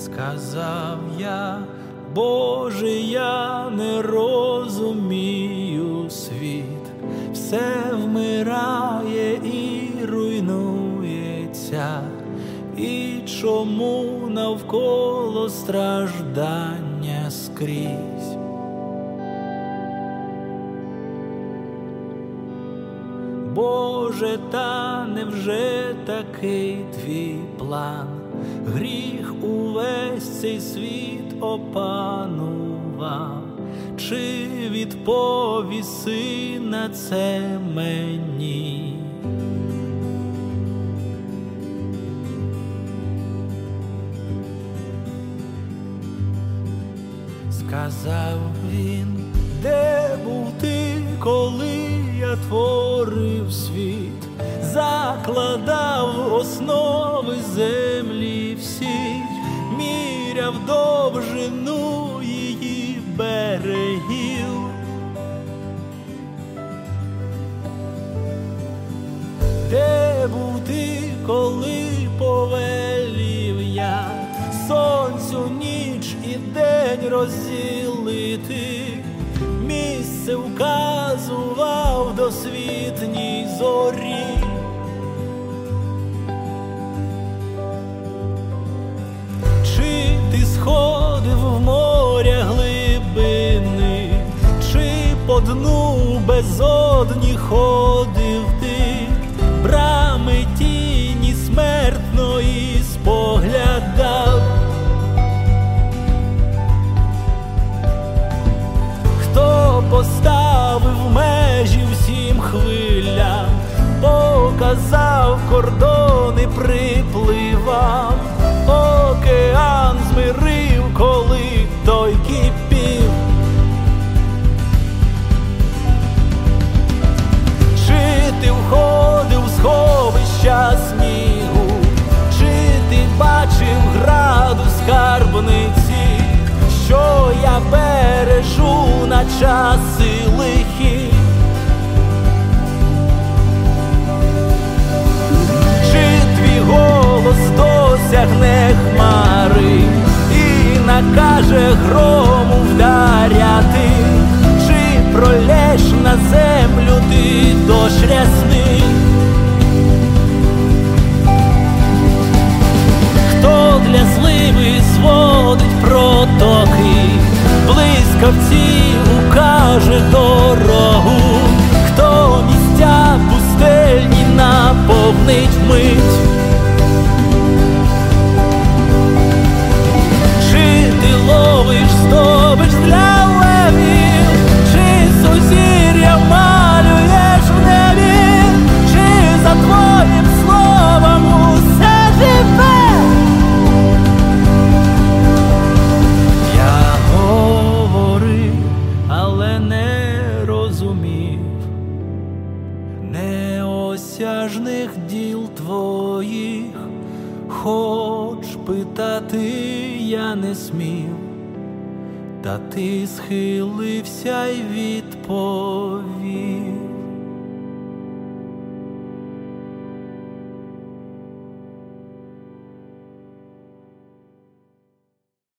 Сказав я: Боже, я не розумію світ, все вмирає і руйнується, і чому навколо страждання скрізь? Боже, та невже такий твій план? Гріх увесь цей світ опанував, чи відповіси на це мені? Сказав він: де був ти, коли я творив світ, закладав основи землі всі, міряв довжину її берегів? Де був ти, коли повелів я сонцю ніч і день розділити, місце вказував досвітній зорі? Чи ти сходив в моря глибини, чи по дну безодні ходив ти, брами тіні смертної споглядав? Хто поставив межі всім хвилям, показав кордони, припливав, океан змирив, коли той кипів? Чи ти входив в сховища снігу, чи ти бачив граду скарбниці, що я бережу на часи лихі? Чи твій голос досягне хмари і накаже грому вдаряти, чи пролєш на землю ти дощ рясний? Хто для зливи зводить протоки, блискавці укаже дорогу, хто місця пустельні наповнить вмить? Чи ти ловиш здобич для левів, чи сузір'я малюєш в небі, чи за твоїм словом усе живе? Неосяжних діл твоїх, хоч питати я не смів, та ти схилився й відповів.